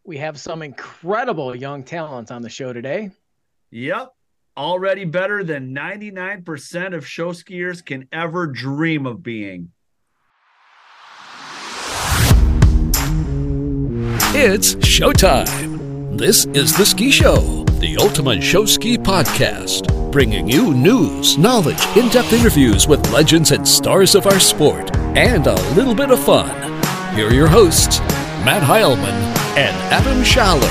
We have some incredible young talents on the show today. Yep. Already better than 99% of show skiers can ever dream of being. It's showtime. This is The Ski Show, the ultimate show ski podcast, bringing you news, knowledge, in-depth interviews with legends and stars of our sport, and a little bit of fun. Here are your hosts, Matt Heilman and Adam Schaller.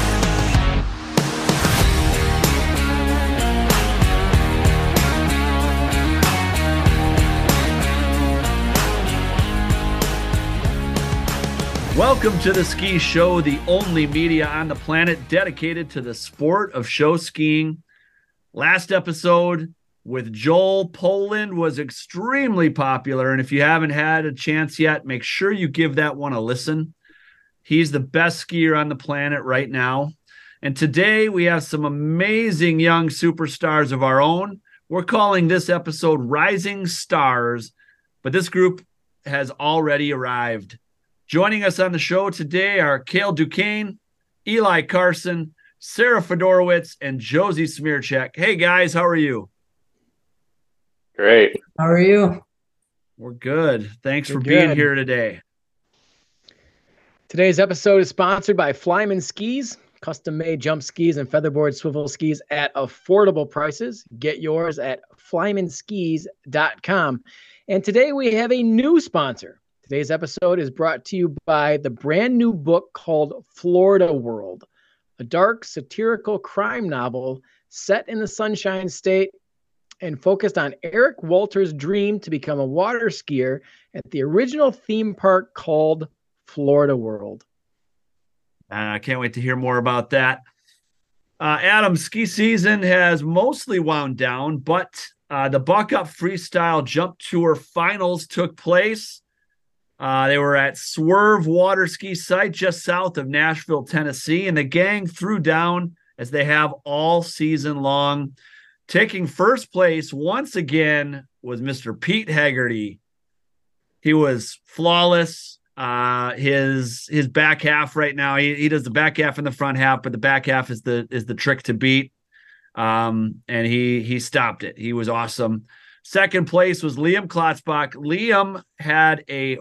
Welcome to The Ski Show, the only media on the planet dedicated to the sport of show skiing. Last episode with Joel Poland was extremely popular, and if you haven't had a chance yet, make sure you give that one a listen. He's the best skier on the planet right now. And today we have some amazing young superstars of our own. We're calling this episode Rising Stars, but this group has already arrived. Joining us on the show today are Cale Duquesne, Eli Carson, Sarah Fedorowicz, and Josie Smearcheck. Hey, guys, how are you? Great. How are you? We're good. Thanks for being here today. Today's episode is sponsored by Flyman Skis, custom-made jump skis and featherboard swivel skis at affordable prices. Get yours at flymanskis.com. And today we have a new sponsor. Today's episode is brought to you by the brand new book called Florida World, a dark satirical crime novel set in the Sunshine State and focused on Eric Walter's dream to become a water skier at the original theme park called Florida World. I can't wait to hear more about that. Adam, ski season has mostly wound down, but the Buck Up Freestyle Jump Tour finals took place. They were at Swerve Water Ski Site just south of Nashville, Tennessee, and the gang threw down as they have all season long. Taking first place once again was Mr. Pete Haggerty. He was flawless. His back half right now, he does the back half and the front half, but the back half is the trick to beat. And he stopped it. He was awesome. Second place was Liam Klotzbach. Liam had a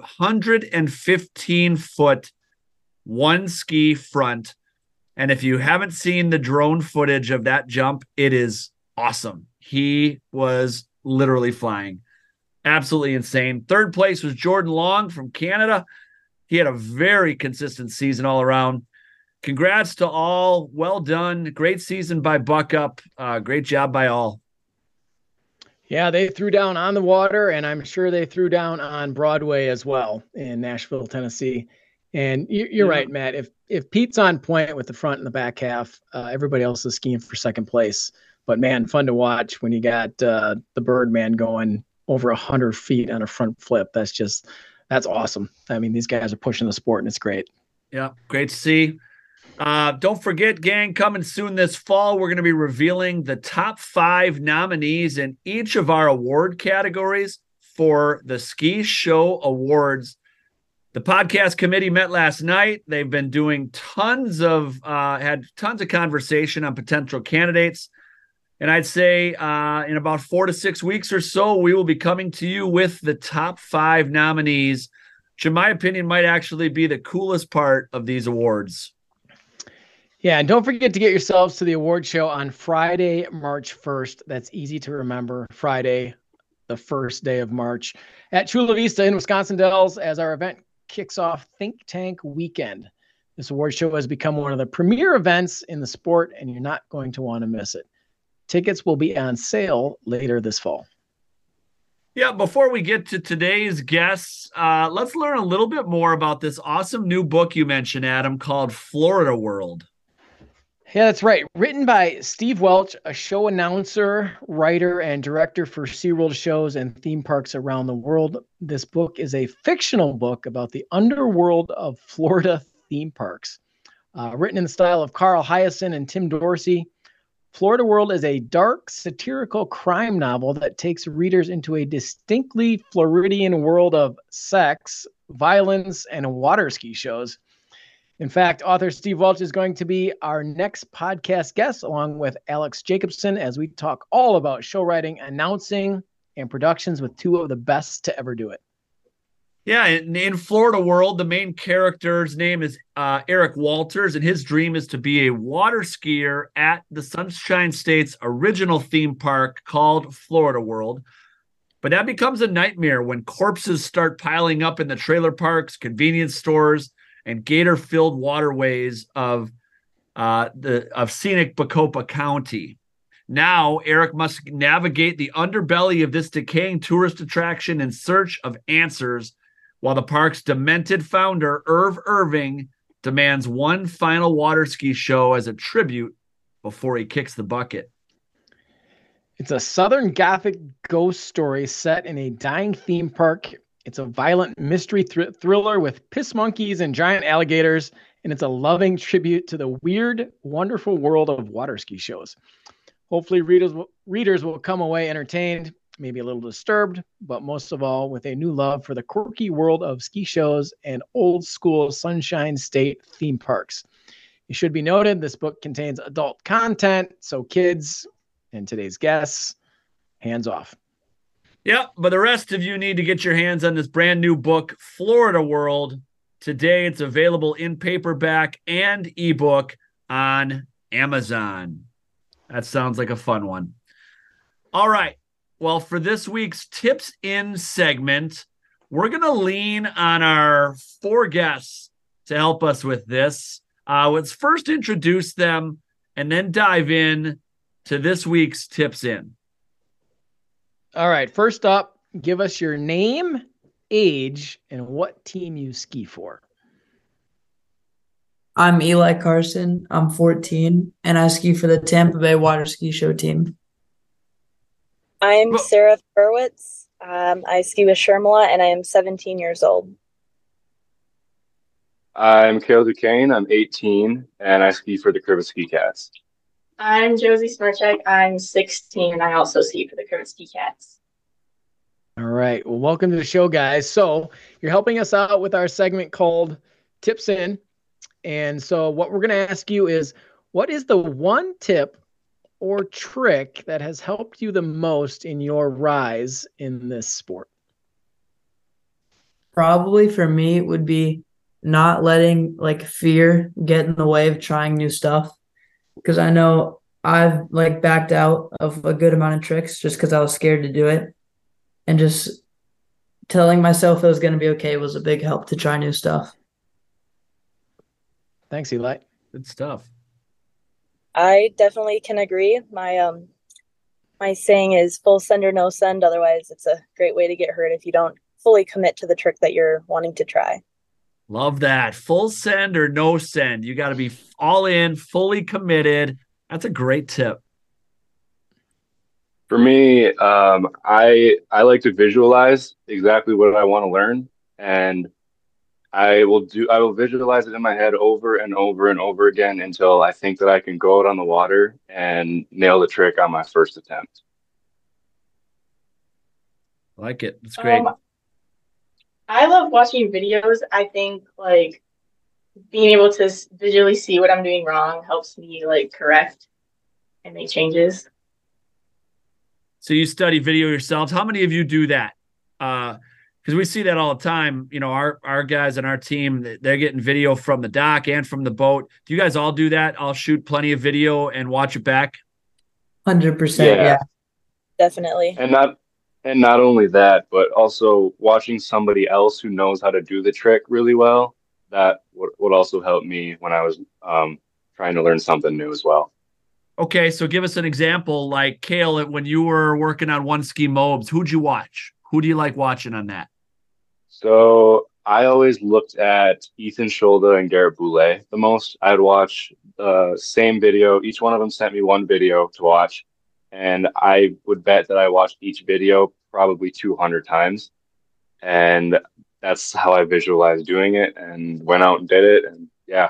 115-foot one ski front. And if you haven't seen the drone footage of that jump, it is awesome. He was literally flying. Absolutely insane. Third place was Jordan Long from Canada. He had a very consistent season all around. Congrats to all. Well done. Great season by Buck Up. Great job by all. Yeah, they threw down on the water, and I'm sure they threw down on Broadway as well in Nashville, Tennessee. And you're right, Matt. If Pete's on point with the front and the back half, everybody else is skiing for second place. But, man, fun to watch when you got the Birdman going over 100 feet on a front flip. That's awesome. I mean, these guys are pushing the sport, and it's great. Yeah, great to see. Don't forget, gang, coming soon this fall, we're going to be revealing the top 5 nominees in each of our award categories for the Ski Show Awards. The podcast committee met last night. They've been doing had tons of conversation on potential candidates. And I'd say in about 4 to 6 weeks or so, we will be coming to you with the top 5 nominees, which in my opinion might actually be the coolest part of these awards. Yeah, and don't forget to get yourselves to the award show on Friday, March 1st. That's easy to remember. Friday, the first day of March at Chula Vista in Wisconsin Dells as our event kicks off Think Tank Weekend. This award show has become one of the premier events in the sport, and you're not going to want to miss it. Tickets will be on sale later this fall. Yeah, before we get to today's guests, let's learn a little bit more about this awesome new book you mentioned, Adam, called Florida World. Yeah, that's right. Written by Steve Welch, a show announcer, writer, and director for SeaWorld shows and theme parks around the world. This book is a fictional book about the underworld of Florida theme parks. Written in the style of Carl Hiaasen and Tim Dorsey, Florida World is a dark, satirical crime novel that takes readers into a distinctly Floridian world of sex, violence, and water ski shows. In fact, author Steve Welch is going to be our next podcast guest, along with Alex Jacobson, as we talk all about show writing, announcing, and productions with two of the best to ever do it. Yeah, in Florida World, the main character's name is Eric Walters, and his dream is to be a water skier at the Sunshine State's original theme park called Florida World. But that becomes a nightmare when corpses start piling up in the trailer parks, convenience stores, and gator-filled waterways of scenic Bacopa County. Now, Eric must navigate the underbelly of this decaying tourist attraction in search of answers, while the park's demented founder, Irv Irving, demands one final water ski show as a tribute before he kicks the bucket. It's a Southern Gothic ghost story set in a dying theme park. It's a violent mystery thriller with piss monkeys and giant alligators, and it's a loving tribute to the weird, wonderful world of water ski shows. Hopefully, readers will come away entertained, maybe a little disturbed, but most of all, with a new love for the quirky world of ski shows and old school Sunshine State theme parks. It should be noted, this book contains adult content, so kids and today's guests, hands off. Yep, but the rest of you need to get your hands on this brand new book, Florida World. Today, it's available in paperback and ebook on Amazon. That sounds like a fun one. All right. Well, for this week's Tips In segment, we're going to lean on our four guests to help us with this. Let's first introduce them and then dive in to this week's Tips In. All right. First up, give us your name, age, and what team you ski for. I'm Eli Carson. I'm 14, and I ski for the Tampa Bay Water Ski Show team. I'm Sarah Furwitz. I ski with Shermala, and I am 17 years old. I'm Cale Duquesne. I'm 18, and I ski for the Curva Ski Cats. I'm Josie Smirchek. I'm 16, and I also ski for the Curva Ski Cats. All right. Well, welcome to the show, guys. So you're helping us out with our segment called Tips In. And so what we're going to ask you is, what is the one tip or trick that has helped you the most in your rise in this sport? Probably for me, it would be not letting fear get in the way of trying new stuff. Because I know I've backed out of a good amount of tricks just because I was scared to do it. And just telling myself it was going to be okay was a big help to try new stuff. Thanks, Eli. Good stuff. I definitely can agree. My saying is full send or no send. Otherwise, it's a great way to get hurt if you don't fully commit to the trick that you're wanting to try. Love that. Full send or no send. You got to be all in, fully committed. That's a great tip. For me, I like to visualize exactly what I want to learn, and I will visualize it in my head over and over and over again until I think that I can go out on the water and nail the trick on my first attempt. I like it. It's great. I love watching videos. I think being able to visually see what I'm doing wrong helps me correct and make changes. So you study video yourselves. How many of you do that? Because we see that all the time. You know, our guys on our team, they're getting video from the dock and from the boat. Do you guys all do that? I'll shoot plenty of video and watch it back. 100%. Yeah. Definitely. And not only that, but also watching somebody else who knows how to do the trick really well. That would also help me when I was trying to learn something new as well. Okay, so give us an example. Like, Cale, when you were working on One Ski Mobes, who'd you watch? Who do you like watching on that? So I always looked at Ethan Scholda and Garrett Boulay the most. I'd watch the same video. Each one of them sent me one video to watch. And I would bet that I watched each video probably 200 times. And that's how I visualized doing it and went out and did it. And yeah.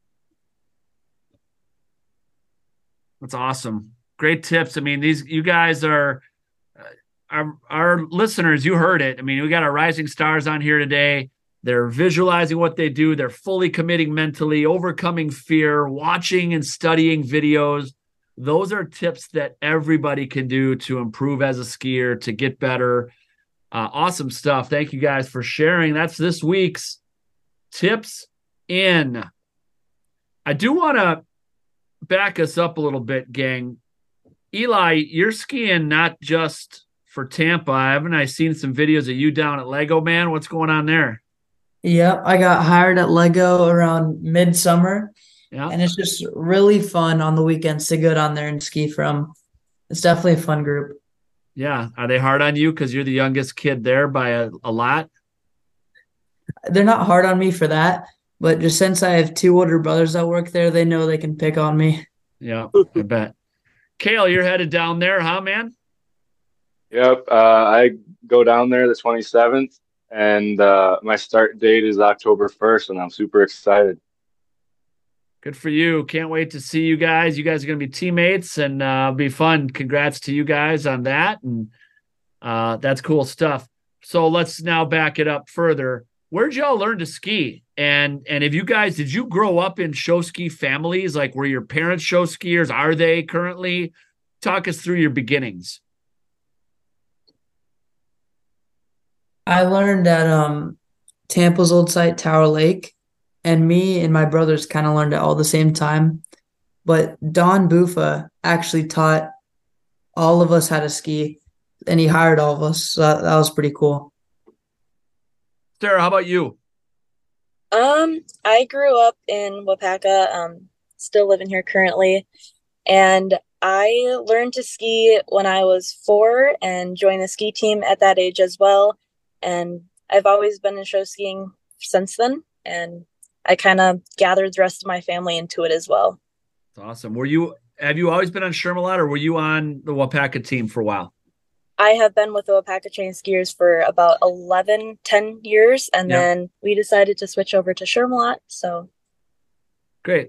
That's awesome. Great tips. I mean, you guys are our listeners. You heard it. I mean, we got our rising stars on here today. They're visualizing what they do. They're fully committing mentally, overcoming fear, watching and studying videos. Those are tips that everybody can do to improve as a skier, to get better. Awesome stuff. Thank you guys for sharing. That's this week's Tips In. I do want to back us up a little bit, gang. Eli, you're skiing not just for Tampa. Haven't I seen some videos of you down at Lego, man? What's going on there? Yep, I got hired at Lego around midsummer, Yeah. and it's just really fun on the weekends to go down there and ski from. It's definitely a fun group. Yeah. Are they hard on you because you're the youngest kid there by a lot? They're not hard on me for that, but just since I have two older brothers that work there, they know they can pick on me. Yeah, I bet. Kale, you're headed down there, huh, man? Yep. I go down there the 27th, and my start date is October 1st, and I'm super excited. Good for you. Can't wait to see you guys. You guys are going to be teammates, and be fun. Congrats to you guys on that, and that's cool stuff. So let's now back it up further. Where'd y'all learn to ski? And if you guys, did you grow up in show ski families? Like, were your parents show skiers? Are they currently? Talk us through your beginnings. I learned at Tampa's old site, Tower Lake, and me and my brothers kind of learned at all the same time. But Don Bufa actually taught all of us how to ski, and he hired all of us. So that was pretty cool. Sarah, how about you? I grew up in Wapaka, still living here currently, and I learned to ski when I was 4 and joined the ski team at that age as well. And I've always been in show skiing since then, and I kind of gathered the rest of my family into it as well. That's awesome. Have you always been on Shermalot, or were you on the Wapaka team for a while? I have been with the Wapaka Chain Skiers for about 10 years, and then we decided to switch over to Shermalot. So great.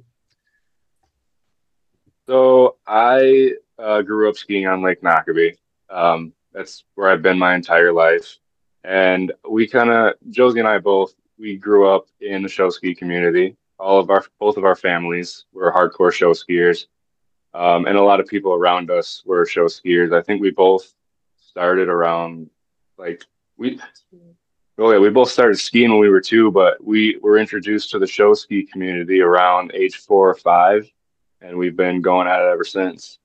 So I grew up skiing on Lake Nockabee. That's where I've been my entire life. And we Josie and I we grew up in the show ski community. Both of our families were hardcore show skiers. And a lot of people around us were show skiers. I think we both started around we both started skiing when we were 2, but we were introduced to the show ski community around age 4 or 5, and we've been going at it ever since.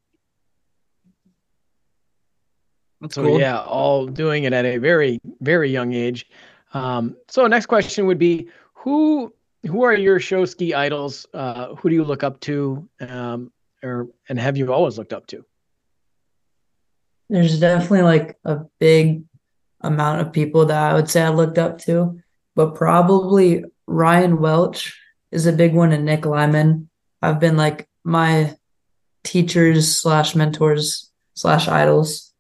That's So cool. yeah, all doing it at a very, very young age. So next question would be, who are your show ski idols? Who do you look up to, and have you always looked up to? There's definitely like a big amount of people that I would say I looked up to, but probably Ryan Welch is a big one, and Nick Lyman. I've been like my teachers / mentors / idols.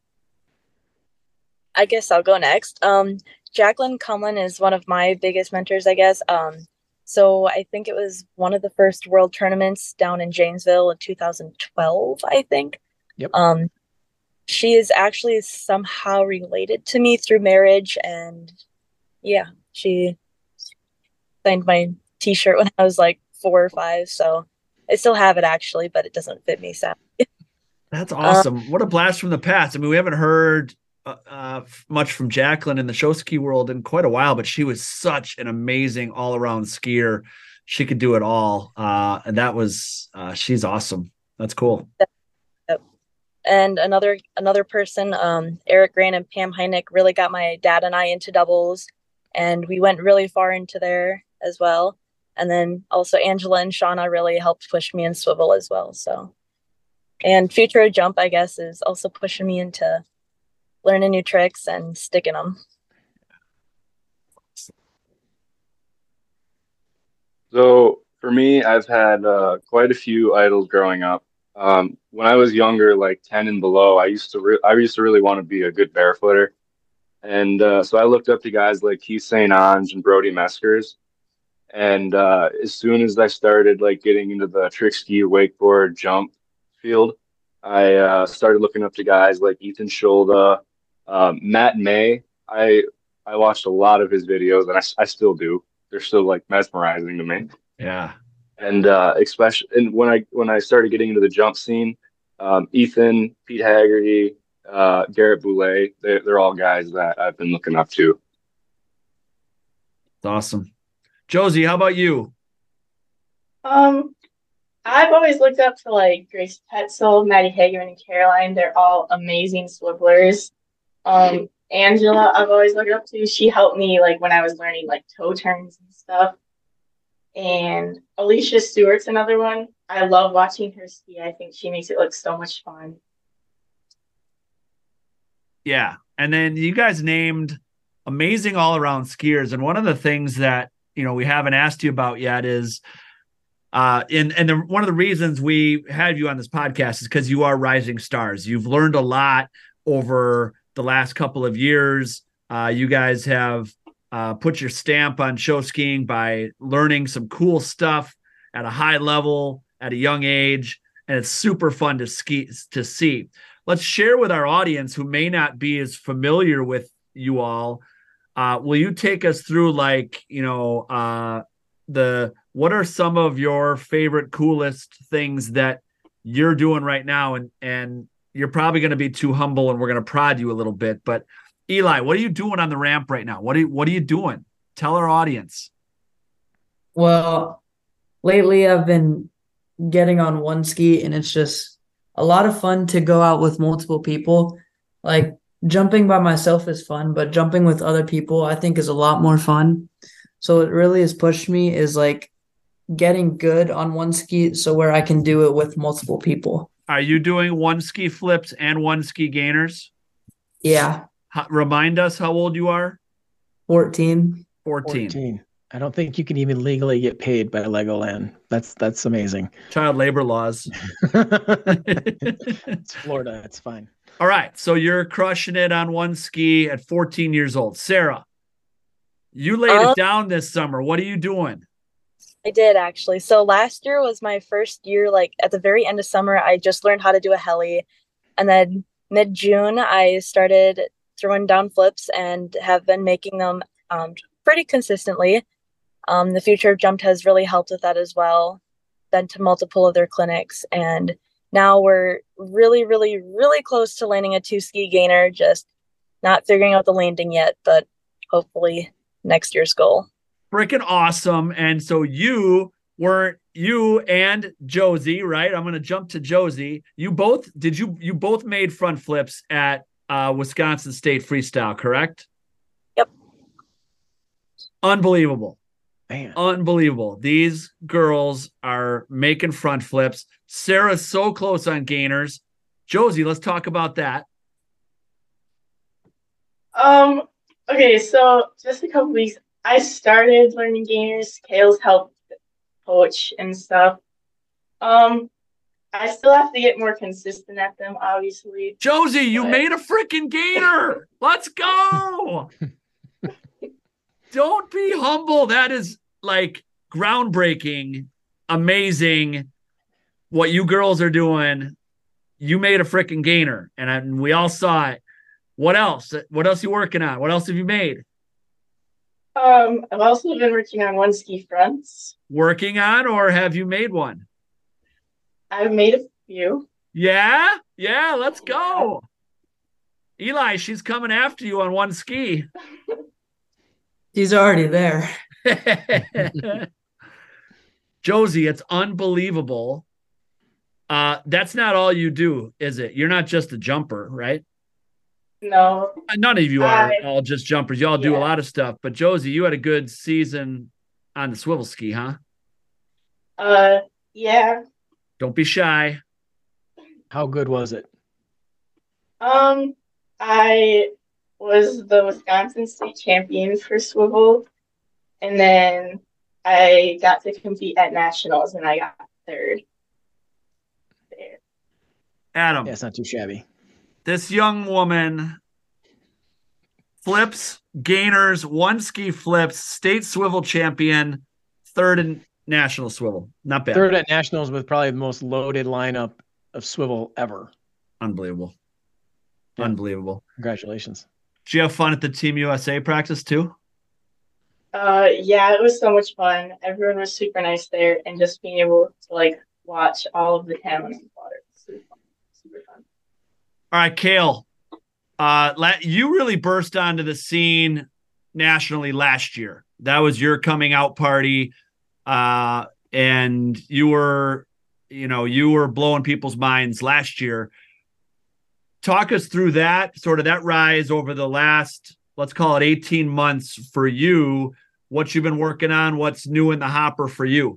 I guess I'll go next. Jacqueline Cumlin is one of my biggest mentors, I guess. So I think it was one of the first world tournaments down in Janesville in 2012, I think. Yep. She is actually somehow related to me through marriage, and yeah, she signed my t-shirt when I was like 4 or 5, so I still have it actually, but it doesn't fit me, sadly. That's awesome. What a blast from the past. I mean, we haven't heard much from Jacqueline in the show ski world in quite a while, but she was such an amazing all-around skier. She could do it all. And that was, she's awesome. That's cool. And another person, Eric Grant and Pam Heineck, really got my dad and I into doubles, and we went really far into there as well. And then also Angela and Shauna really helped push me in swivel as well. So, and Future Jump, I guess, is also pushing me into learning new tricks and sticking them. So for me, I've had quite a few idols growing up. When I was younger, like 10 and below, I used to really want to be a good barefooter. And so I looked up to guys like Keith St. Onge and Brody Meskers. And as soon as I started like getting into the trick ski, wakeboard, jump field, I started looking up to guys like Ethan Scholda, Matt May. I I watched a lot of his videos, and I still do. They're still like mesmerizing to me. Yeah. And especially and when I started getting into the jump scene, Ethan, Pete Haggerty, Garrett Boulay, they're all guys that I've been looking up to. It's awesome. Josie, how about you? I've always looked up to like Grace Tetzel, Maddie Hagerman, and Caroline. They're all amazing swivelers. Angela, I've always looked up to. She helped me like when I was learning like toe turns and stuff. And Alicia Stewart's another one. I love watching her ski. I think she makes it look so much fun. Yeah. And then you guys named amazing all around skiers. And one of the things that, we haven't asked you about yet is, one of the reasons we had you on this podcast is because you are rising stars. You've learned a lot over the last couple of years. You guys have put your stamp on show skiing by learning some cool stuff at a high level at a young age, and it's super fun to see. Let's share with our audience who may not be as familiar with you all. Will you take us through what are some of your favorite, coolest things that you're doing right now? And you're probably going to be too humble and we're going to prod you a little bit, but Eli, what are you doing on the ramp right now? What are you doing? Tell our audience. Well, lately I've been getting on one ski, and it's just a lot of fun to go out with multiple people. Like jumping by myself is fun, but jumping with other people I think is a lot more fun. So it really has pushed me is like getting good on one ski so where I can do it with multiple people. Are you doing one ski flips and one ski gainers? Yeah. Remind us how old you are. 14. 14. I don't think you can even legally get paid by Legoland. That's amazing. Child labor laws. It's Florida. It's fine. All right. So you're crushing it on one ski at 14 years old. Sarah, you laid it down this summer. What are you doing? I did actually. So last year was my first year, like at the very end of summer, I just learned how to do a heli. And then mid-June, I started throwing down flips and have been making them pretty consistently. The Future of Jumped has really helped with that as well. Been to multiple of their clinics, and now we're really, really, really close to landing a 2-ski gainer, just not figuring out the landing yet, but hopefully next year's goal. Freaking awesome. And so you and Josie, right? I'm going to jump to Josie. You both made front flips at Wisconsin State Freestyle, correct? Yep. Unbelievable. Man. Unbelievable. These girls are making front flips. Sarah's so close on gainers. Josie, let's talk about that. Okay, so just a couple weeks, I started learning gainers. Kale's helped coach and stuff. I still have to get more consistent at them, obviously. Josie, you made a freaking gainer. Let's go. Don't be humble. That is like groundbreaking, amazing what you girls are doing. You made a freaking gainer, and we all saw it. What else? What else are you working on? What else have you made? I've also been working on one ski fronts. Working on, or have you made one? I've made a few. Yeah, let's go. Eli, she's coming after you on one ski. He's already there. Josie, it's unbelievable. That's not all you do, is it? You're not just a jumper, right? No. None of you are all just jumpers. You all do a lot of stuff. But Josie, you had a good season on the swivel ski, huh? Yeah. Don't be shy. How good was it? I was the Wisconsin State champion for swivel, and then I got to compete at nationals, and I got third there. Adam. Yeah, it's not too shabby. This young woman flips, gainers, one ski flips, state swivel champion, third in national swivel. Not bad. Third at nationals with probably the most loaded lineup of swivel ever. Unbelievable. Yeah. Unbelievable. Congratulations. Did you have fun at the Team USA practice too? Yeah, it was so much fun. Everyone was super nice there, and just being able to like watch all of the talent in the water. Super fun. Super fun. All right, Kale. You really burst onto the scene nationally last year. That was your coming out party, and you were blowing people's minds last year. Talk us through that rise over the last, let's call it 18 months for you. What you've been working on, what's new in the hopper for you.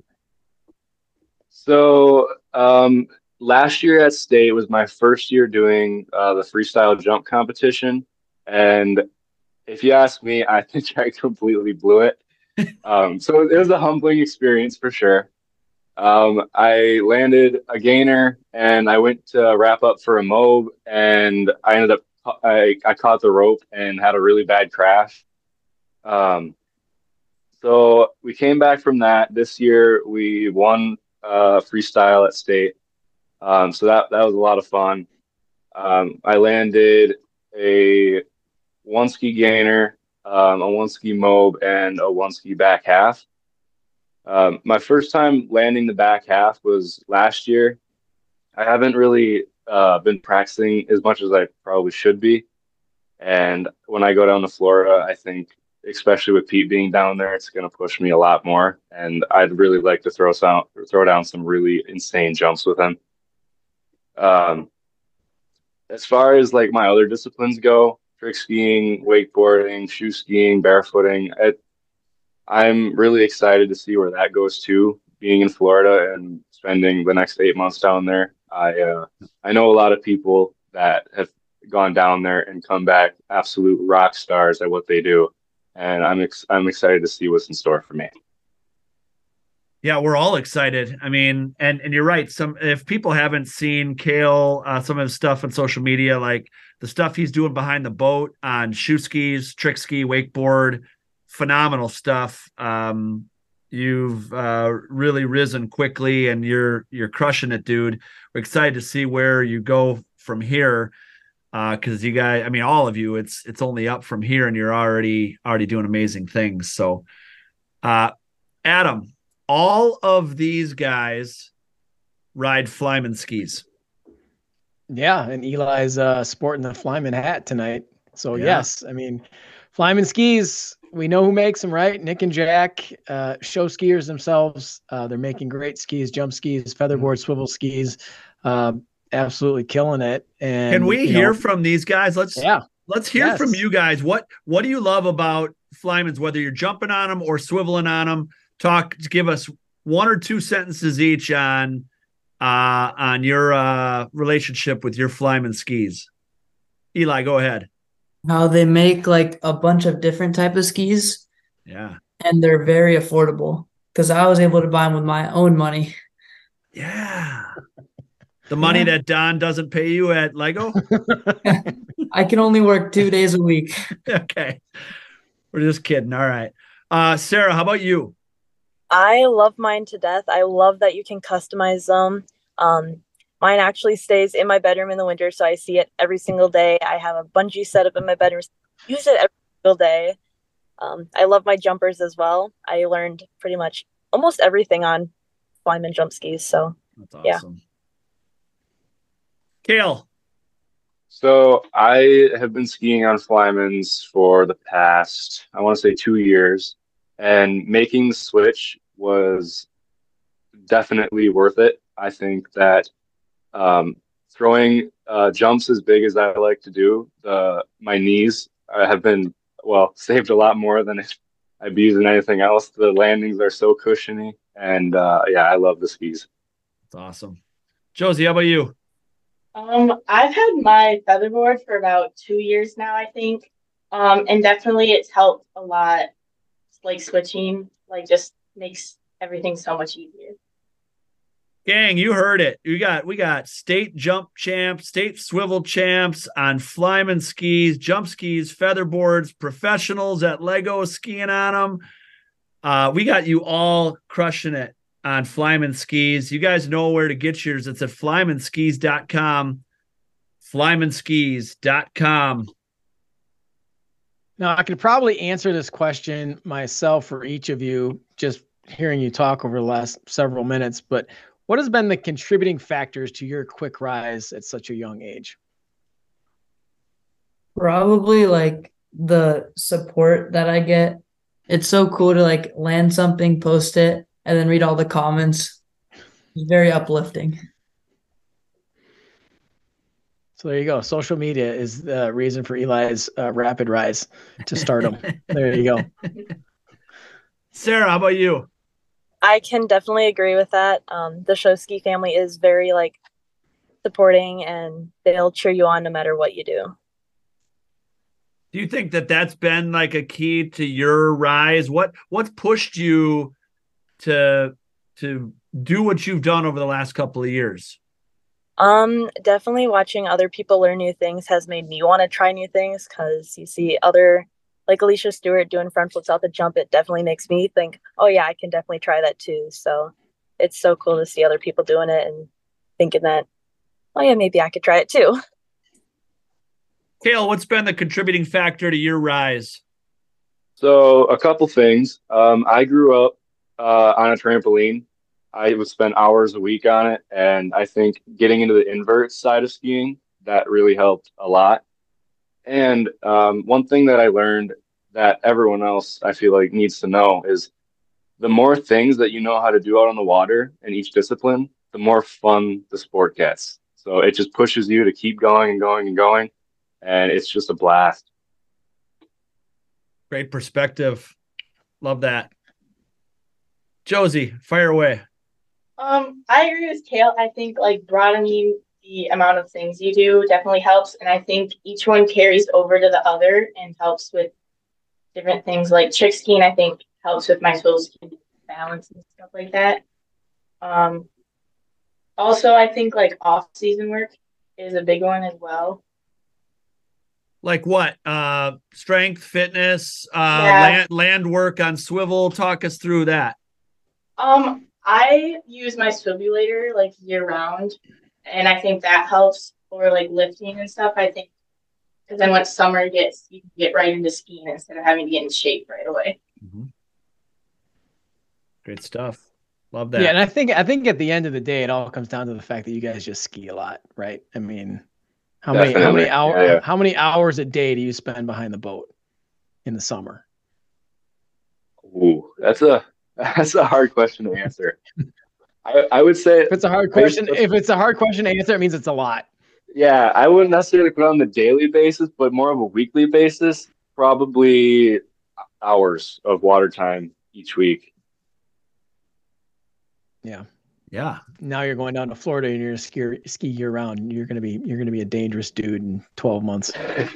So last year at state was my first year doing the freestyle jump competition. And if you ask me, I think I completely blew it. So it was a humbling experience for sure. I landed a gainer and I went to wrap up for a mob, and I caught the rope and had a really bad crash. So we came back from that. This year we won freestyle at state. So that was a lot of fun. I landed a one ski gainer, a one ski mob, and a one ski back half. My first time landing the back half was last year. I haven't really been practicing as much as I probably should be. And when I go down to Florida, I think, especially with Pete being down there, it's going to push me a lot more. And I'd really like to throw down some really insane jumps with him. As far as like my other disciplines go, trick skiing, wakeboarding, shoe skiing, barefooting, I'm really excited to see where that goes too. Being in Florida and spending the next 8 months down there, I know a lot of people that have gone down there and come back absolute rock stars at what they do, and I'm excited to see what's in store for me. Yeah, we're all excited. I mean, and you're right. If people haven't seen Kale, some of his stuff on social media, like the stuff he's doing behind the boat on shoe skis, trick ski, wakeboard, phenomenal stuff. You've really risen quickly, and you're crushing it, dude. We're excited to see where you go from here, because you guys, I mean, all of you, it's only up from here, and you're already doing amazing things. So, Adam, all of these guys ride Flyman skis. Yeah, and Eli's sporting the Flyman hat tonight. So Yeah. yes, I mean, Flyman skis, we know who makes them, right? Nick and Jack, show skiers themselves. They're making great skis, jump skis, featherboard, swivel skis. Absolutely killing it. And can we hear from these guys? Let's hear from you guys. What do you love about Flymans, whether you're jumping on them or swiveling on them? Give us one or two sentences each on your relationship with your Flyman skis. Eli, go ahead. How they make like a bunch of different type of skis. Yeah. And they're very affordable because I was able to buy them with my own money. Yeah. The money that Don doesn't pay you at Lego? I can only work 2 days a week. Okay. We're just kidding. All right. Sarah, how about you? I love mine to death. I love that you can customize them. Mine actually stays in my bedroom in the winter, so I see it every single day. I have a bungee set up in my bedroom. Use it every single day. I love my jumpers as well. I learned pretty much almost everything on Flyman jump skis. So that's awesome. Yeah. Kale. So I have been skiing on Flymans for the past, I want to say 2 years, and making the switch was definitely worth it. I think that throwing jumps as big as I like to do, my knees have been, saved a lot more than if I'd be using anything else. The landings are so cushiony, and I love the skis. That's awesome. Josie, how about you? I've had my featherboard for about 2 years now, I think. And definitely it's helped a lot. Like switching, like just makes everything so much easier. Gang, you heard it. We got state jump champs, state swivel champs on Flyman skis, jump skis, featherboards, professionals at Lego skiing on them. We got you all crushing it on Flyman skis. You guys know where to get yours. It's at flymanskis.com. Flymanskis.com. Now, I could probably answer this question myself for each of you, just hearing you talk over the last several minutes, but what has been the contributing factors to your quick rise at such a young age? Probably like the support that I get. It's so cool to like land something, post it, and then read all the comments. It's very uplifting. So there you go. Social media is the reason for Eli's rapid rise to stardom. There you go. Sarah, how about you? I can definitely agree with that. The Showski family is very like supporting, and they'll cheer you on no matter what you do. Do you think that that's been like a key to your rise? What's pushed you to do what you've done over the last couple of years? Definitely watching other people learn new things has made me want to try new things, because you see other, like Alicia Stewart doing front flips out the jump. It definitely makes me think, oh yeah, I can definitely try that too. So it's so cool to see other people doing it and thinking that, oh yeah, maybe I could try it too. Cale, what's been the contributing factor to your rise? So a couple things. I grew up on a trampoline. I would spend hours a week on it, and I think getting into the invert side of skiing, that really helped a lot. And one thing that I learned that everyone else I feel like needs to know is the more things that you know how to do out on the water in each discipline, the more fun the sport gets. So it just pushes you to keep going and going and going, and it's just a blast. Great perspective. Love that. Josie, fire away. I agree with Cale. I think like broadening the amount of things you do definitely helps, and I think each one carries over to the other and helps with different things. Like trick skiing, I think helps with my swivel skiing balance and stuff like that. Also, I think like off-season work is a big one as well. Like what? Strength, fitness, Yeah. land work on swivel. Talk us through that. I use my swivulator like year round, and I think that helps for like lifting and stuff. I think because then once summer gets, you can get right into skiing instead of having to get in shape right away. Mm-hmm. Great stuff. Love that. Yeah, and I think at the end of the day, it all comes down to the fact that you guys just ski a lot, right? I mean, how many hours a day do you spend behind the boat in the summer? Ooh, that's a hard question to answer. I would say if it's a hard question to answer, it means it's a lot. Yeah, I wouldn't necessarily put it on the daily basis, but more of a weekly basis, probably hours of water time each week. Yeah. Yeah. Now you're going down to Florida and you're gonna ski year round. You're gonna be a dangerous dude in 12 months.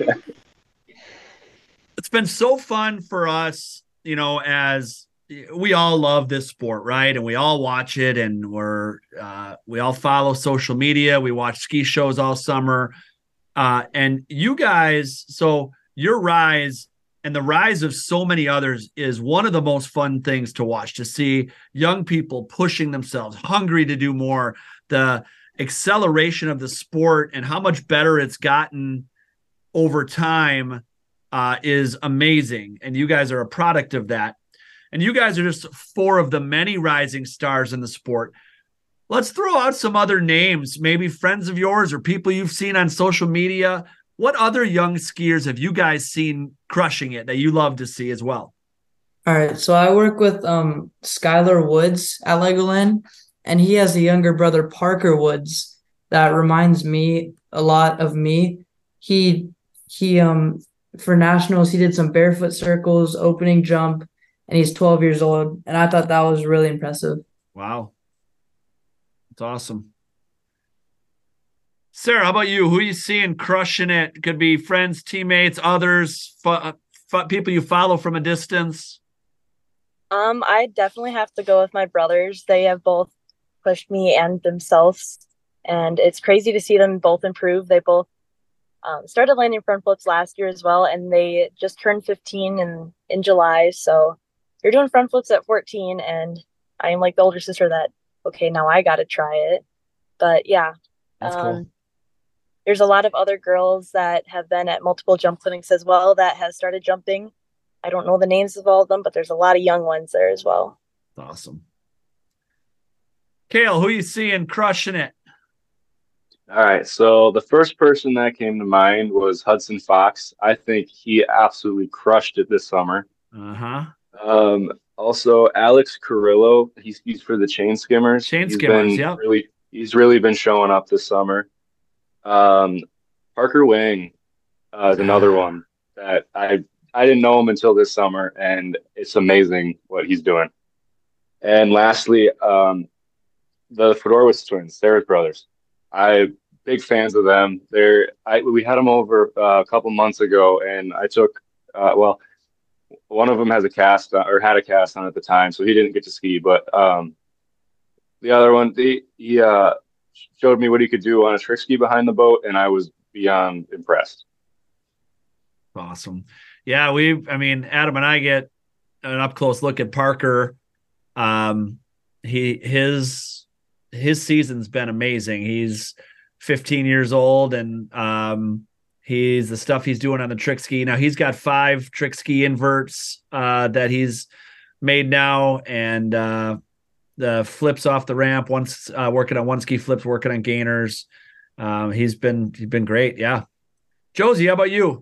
It's been so fun for us, as we all love this sport, right? And we all watch it, and we all follow social media. We watch ski shows all summer. And you guys, so your rise and the rise of so many others is one of the most fun things to watch, to see young people pushing themselves, hungry to do more, the acceleration of the sport and how much better it's gotten over time is amazing. And you guys are a product of that. And you guys are just four of the many rising stars in the sport. Let's throw out some other names, maybe friends of yours or people you've seen on social media. What other young skiers have you guys seen crushing it that you love to see as well? All right, so I work with Skylar Woods at Legoland, and he has a younger brother, Parker Woods, that reminds me a lot of me. He for nationals, he did some barefoot circles, opening jump, and he's 12 years old, and I thought that was really impressive. Wow. That's awesome. Sarah, how about you? Who are you seeing crushing it? Could be friends, teammates, others, people you follow from a distance. I definitely have to go with my brothers. They have both pushed me and themselves, and it's crazy to see them both improve. They both started landing front flips last year as well, and they just turned 15 in July. So you're doing front flips at 14, and I am like the older sister that, okay, now I got to try it. But yeah, that's cool. there's a lot of other girls that have been at multiple jump clinics as well that has started jumping. I don't know the names of all of them, but there's a lot of young ones there as well. Awesome. Kale, who you seeing crushing it? All right. So the first person that came to mind was Hudson Fox. I think he absolutely crushed it this summer. Uh-huh. Also, Alex Carrillo. He's for the Chain Skimmers. He's really been showing up this summer. Parker Wang is another one that I didn't know him until this summer, and it's amazing what he's doing. And lastly, the Fedorowicz twins, Sarah's brothers. I'm big fans of them. We had them over a couple months ago, and I took one of them had a cast on at the time, so he didn't get to ski. But the other one, he showed me what he could do on a trick ski behind the boat, and I was beyond impressed. Awesome. Yeah, Adam and I get an up close look at Parker. His season's been amazing. He's 15 years old, and he's the stuff he's doing on the trick ski. Now he's got 5 trick ski inverts that he's made now, and the flips off the ramp. Once working on one ski flips, working on gainers. He's been great. Yeah. Josie, how about you?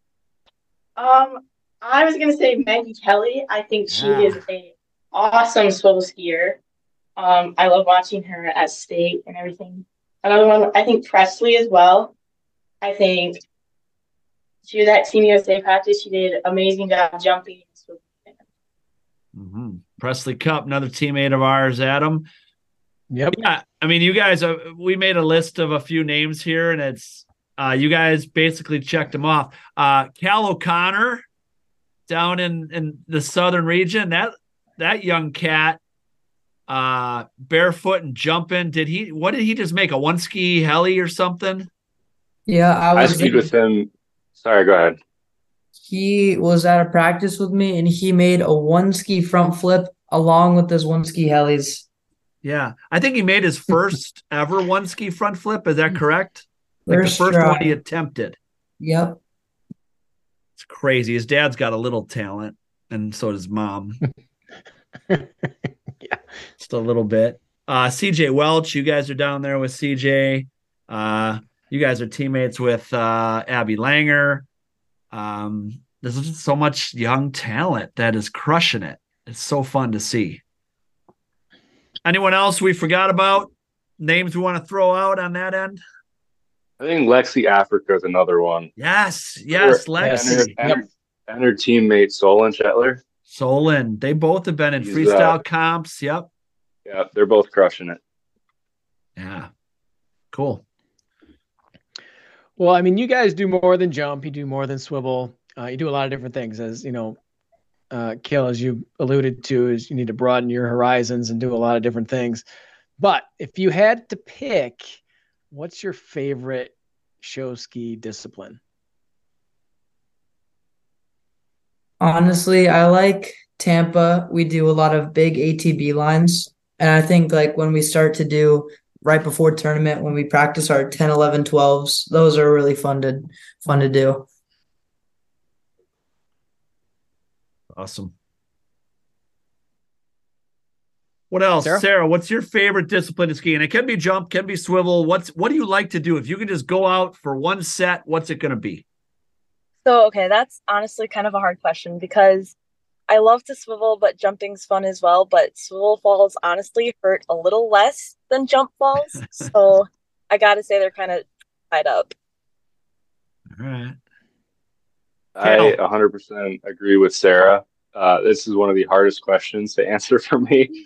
I was gonna say Maggie Kelly. I think she is a awesome swivel skier. I love watching her at state and everything. Another one, I think Presley as well. I think she was at Team USA practice. She did an amazing job jumping. Mm-hmm. Presley Cup, another teammate of ours, Adam. Yep. Yeah, you guys, we made a list of a few names here, and it's you guys basically checked them off. Cal O'Connor down in the southern region, that young cat, barefoot and jumping. What did he just make, a one ski heli or something? Yeah, I skied with him. Sorry, go ahead. He was at a practice with me, and he made a one ski front flip along with his one ski helis. Yeah, I think he made his first ever one ski front flip. Is that correct? Like the first try. one he attempted. Yep. It's crazy. His dad's got a little talent, and so does mom. Yeah, just a little bit. CJ Welch, you guys are down there with CJ. You guys are teammates with Abby Langer. There's just so much young talent that is crushing it. It's so fun to see. Anyone else we forgot about? Names we want to throw out on that end? I think Lexi Africa is another one. Yes, Lexi. And her teammate Solon Shetler. Solon. They both have been in freestyle comps. Yep. Yeah, they're both crushing it. Yeah. Cool. Well, you guys do more than jump. You do more than swivel. You do a lot of different things. As you know, Kale, as you alluded to, is you need to broaden your horizons and do a lot of different things. But if you had to pick, what's your favorite show ski discipline? Honestly, I like Tampa. We do a lot of big ATB lines. And I think like when we start to do right before tournament, when we practice our 10, 11, 12s, those are really fun to do. Awesome. What else? Sarah, what's your favorite discipline to ski? And it can be jump, can be swivel. What do you like to do? If you can just go out for one set, what's it going to be? So, okay, that's honestly kind of a hard question because I love to swivel, but jumping's fun as well. But swivel falls honestly hurt a little less than jump falls. So I got to say they're kind of tied up. All right. I 100% agree with Sarah. This is one of the hardest questions to answer for me.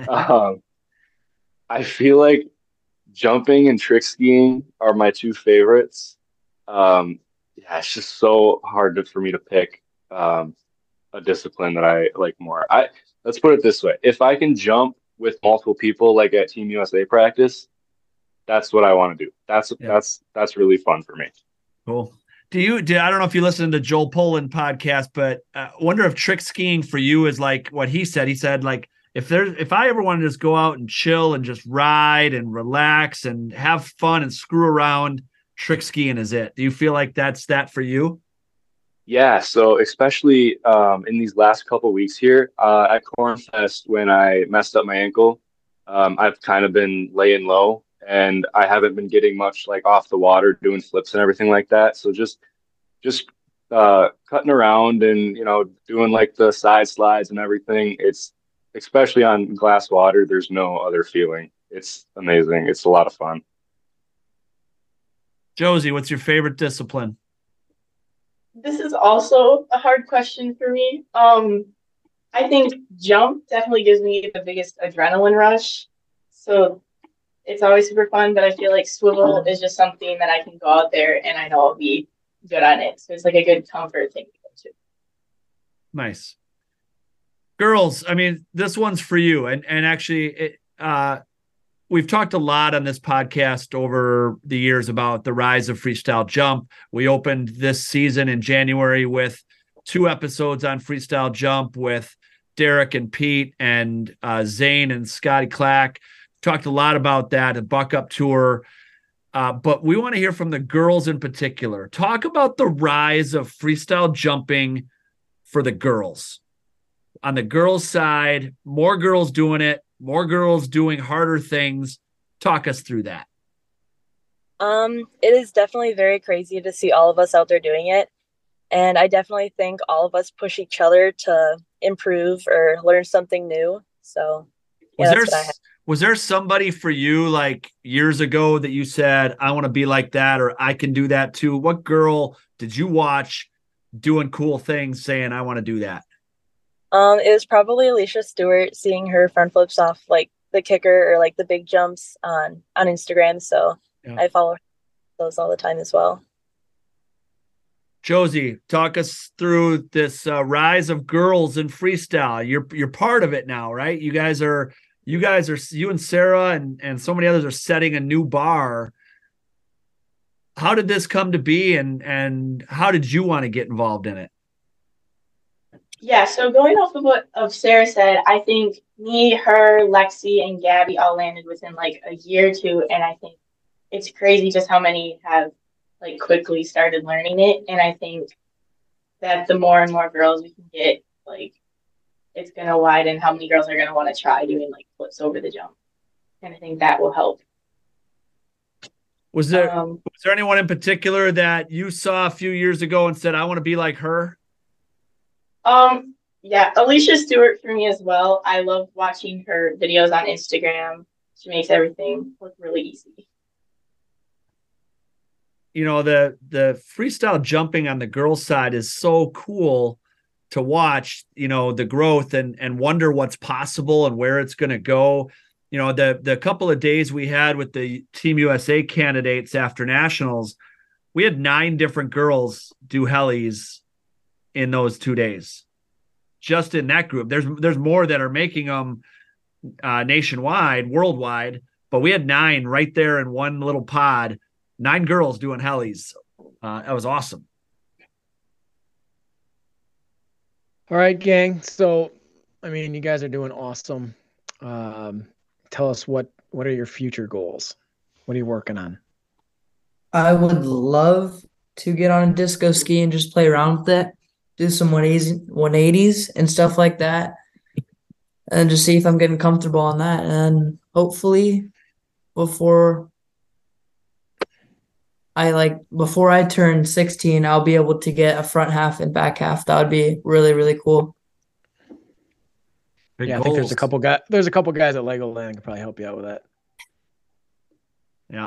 I feel like jumping and trick skiing are my two favorites. It's just so hard for me to pick a discipline that I like more. Let's put it this way. If I can jump with multiple people like at Team USA practice, that's what I want to do. That's really fun for me. Cool. I don't know if you listen to Joel Poland podcast, but I wonder if trick skiing for you is like what he said. He said, like, if I ever want to just go out and chill and just ride and relax and have fun and screw around, trick skiing is it. Do you feel like that's that for you? Yeah, so especially in these last couple weeks here at Cornfest when I messed up my ankle, I've kind of been laying low and I haven't been getting much like off the water doing flips and everything like that. So just cutting around and doing like the side slides and everything. It's especially on glass water. There's no other feeling. It's amazing. It's a lot of fun. Josie, what's your favorite discipline? This is also a hard question for me. I think jump definitely gives me the biggest adrenaline rush. So it's always super fun, but I feel like swivel is just something that I can go out there and I know I'll be good on it. So it's like a good comfort thing to go to. Nice. Girls, I mean, this one's for you. And actually, we've talked a lot on this podcast over the years about the rise of freestyle jump. We opened this season in January with 2 episodes on freestyle jump with Derek and Pete and Zane and Scotty Clack. Talked a lot about that, a Buck Up tour. But we want to hear from the girls in particular. Talk about the rise of freestyle jumping for the girls. On the girls' side, more girls doing it, more girls doing harder things. Talk us through that. It is definitely very crazy to see all of us out there doing it. And I definitely think all of us push each other to improve or learn something new. So yeah, was there somebody for you like years ago that you said, I want to be like that, or I can do that too? What girl did you watch doing cool things saying, I want to do that? It was probably Alicia Stewart, seeing her front flips off like the kicker or like the big jumps on Instagram. So yeah. I follow those all the time as well. Josie, talk us through this rise of girls in freestyle. You're part of it now, right? You and Sarah and so many others are setting a new bar. How did this come to be, and how did you want to get involved in it? Yeah, so going off of what Sarah said, I think me, her, Lexi, and Gabby all landed within like a year or two, and I think it's crazy just how many have like quickly started learning it. And I think that the more and more girls we can get, like it's gonna widen how many girls are gonna want to try doing like flips over the jump, and I think that will help. Was there anyone in particular that you saw a few years ago and said, I want to be like her? Yeah, Alicia Stewart for me as well. I love watching her videos on Instagram. She makes everything look really easy. You know, the freestyle jumping on the girls' side is so cool to watch, you know, the growth and wonder what's possible and where it's going to go. You know, the couple of days we had with the Team USA candidates after nationals, we had 9 different girls do helis in those 2 days, just in that group. There's more that are making them nationwide, worldwide, but we had 9 right there in one little pod, 9 girls doing helis. That was awesome. All right, gang. So, I mean, you guys are doing awesome. Tell us what are your future goals? What are you working on? I would love to get on a disco ski and just play around with it. Do some 180s and stuff like that, and just see if I'm getting comfortable on that. And hopefully before I turn 16, I'll be able to get a front half and back half. That would be really, really cool. Big yeah, goals. I think there's a couple guys at Legoland that can probably help you out with that. Yeah.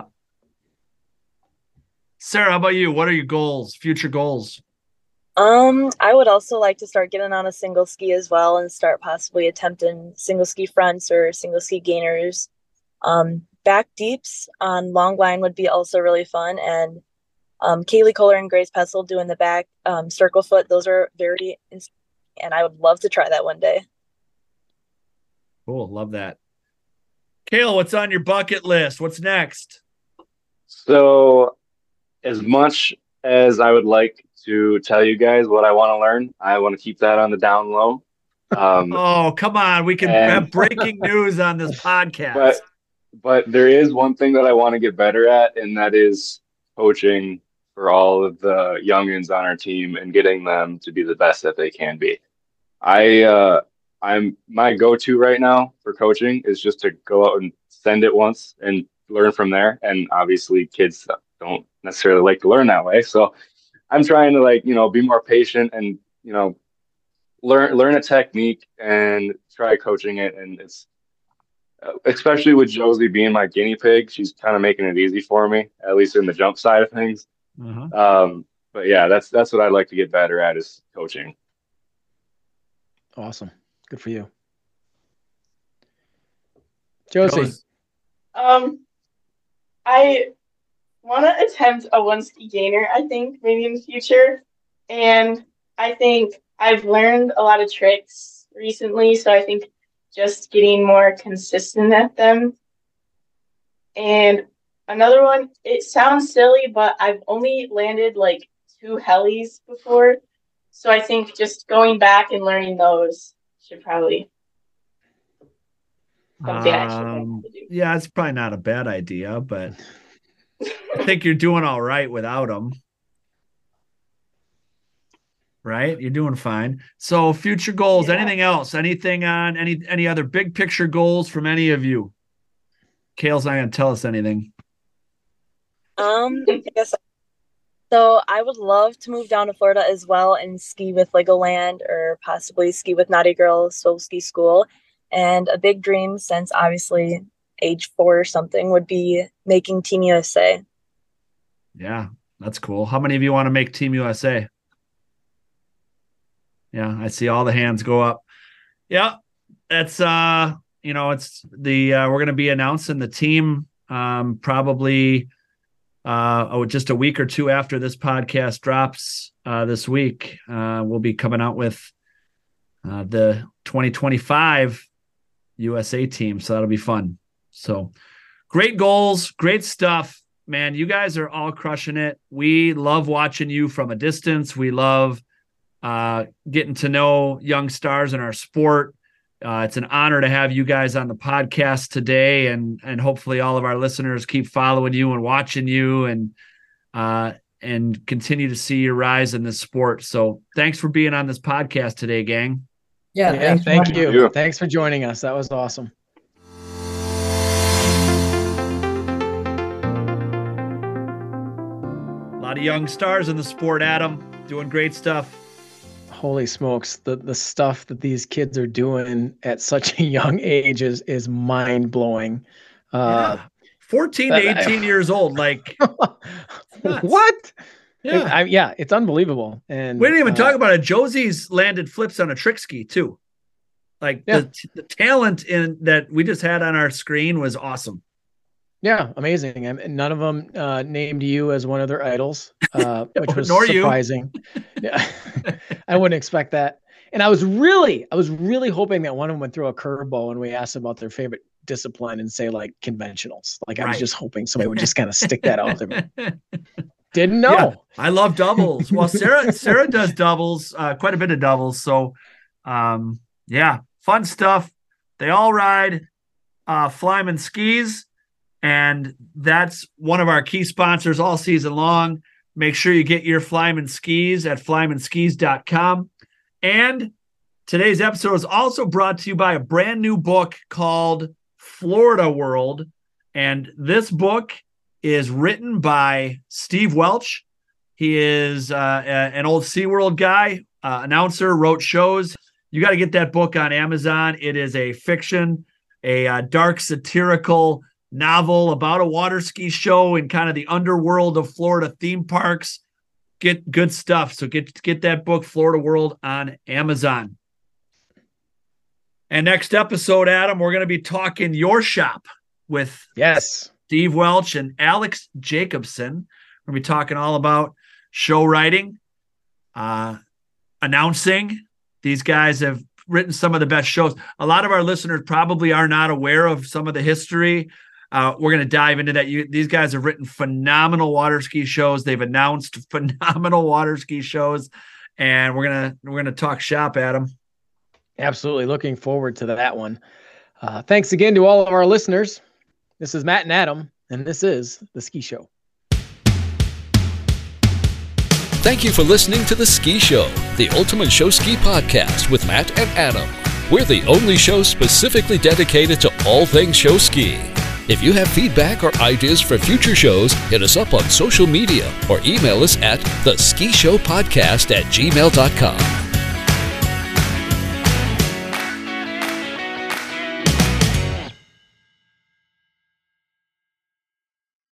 Sarah, how about you? What are your goals, future goals? I would also like to start getting on a single ski as well and start possibly attempting single ski fronts or single ski gainers. Back deeps on long line would be also really fun. And Kaylee Kohler and Grace Petzel doing the back circle foot, those are very and I would love to try that one day. Cool, love that. Kale, what's on your bucket list? What's next? So, as much as I would like to tell you guys what I want to learn, I want to keep that on the down low. Oh, come on. We can have breaking news on this podcast. But there is one thing that I want to get better at, and that is coaching for all of the youngins on our team and getting them to be the best that they can be. I'm my go-to right now for coaching is just to go out and send it once and learn from there. And obviously kids don't necessarily like to learn that way. So I'm trying to be more patient and, learn a technique and try coaching it. And it's especially with Josie being my guinea pig, she's kind of making it easy for me, at least in the jump side of things. But yeah, that's what I'd like to get better at is coaching. Awesome. Good for you. Josie. I want to attempt a 1-ski gainer, I think, maybe in the future. And I think I've learned a lot of tricks recently, so I think just getting more consistent at them. And another one, it sounds silly, but I've only landed like 2 helis before. So I think just going back and learning those should probably something I should learn to do. Yeah, it's probably not a bad idea, but I think you're doing all right without them. Right? You're doing fine. So future goals, anything else? Anything on any other big picture goals from any of you? Kale's not going to tell us anything. I guess so. I would love to move down to Florida as well and ski with Legoland or possibly ski with Naughty Girl Soul Ski School. And a big dream, since obviously age 4 or something, would be making Team USA. Yeah, that's cool. How many of you want to make Team USA? Yeah, I see all the hands go up. Yeah, that's it's the we're going to be announcing the team probably just a week or 2 after this podcast drops this week. We'll be coming out with the 2025 USA team, so that'll be fun. So great goals, great stuff, man. You guys are all crushing it. We love watching you from a distance. We love getting to know young stars in our sport. It's an honor to have you guys on the podcast today, and hopefully all of our listeners keep following you and watching you and continue to see your rise in this sport. So thanks for being on this podcast today, gang. Yeah, thank you. Thanks for joining us. That was awesome. A lot of young stars in the sport, Adam, doing great stuff. Holy smokes, the stuff that these kids are doing at such a young age is mind-blowing. 14 to 18 years old, like what? Yeah. It's unbelievable. And we didn't even talk about it. Josie's landed flips on a trick ski too. Like the talent in that we just had on our screen was awesome. Yeah, amazing. And none of them named you as one of their idols, which was Nor surprising. Yeah, I wouldn't expect that. And I was really hoping that one of them would throw a curveball when we asked about their favorite discipline and say like conventionals. Like I was just hoping somebody would just kind of stick that out there. Didn't know. Yeah, I love doubles. Well, Sarah does doubles, quite a bit of doubles. So, fun stuff. They all ride Flyman skis. And that's one of our key sponsors all season long. Make sure you get your Flyman skis at flymanskis.com. And today's episode is also brought to you by a brand new book called Florida World. And this book is written by Steve Welch. He is an old SeaWorld guy, announcer, wrote shows. You got to get that book on Amazon. It is a fiction, a dark satirical novel about a water ski show and kind of the underworld of Florida theme parks. Get good stuff. So get that book, Florida World, on Amazon. And next episode, Adam, we're going to be talking your shop with Steve Welch and Alex Jacobson. We're going to be talking all about show writing, announcing. These guys have written some of the best shows. A lot of our listeners probably are not aware of some of the history. We're going to dive into that. These guys have written phenomenal water ski shows. They've announced phenomenal water ski shows, and we're gonna talk shop, Adam. Absolutely, looking forward to that one. Thanks again to all of our listeners. This is Matt and Adam, and this is The Ski Show. Thank you for listening to The Ski Show, the ultimate show ski podcast with Matt and Adam. We're the only show specifically dedicated to all things show skiing. If you have feedback or ideas for future shows, hit us up on social media or email us at theskishowpodcast@gmail.com.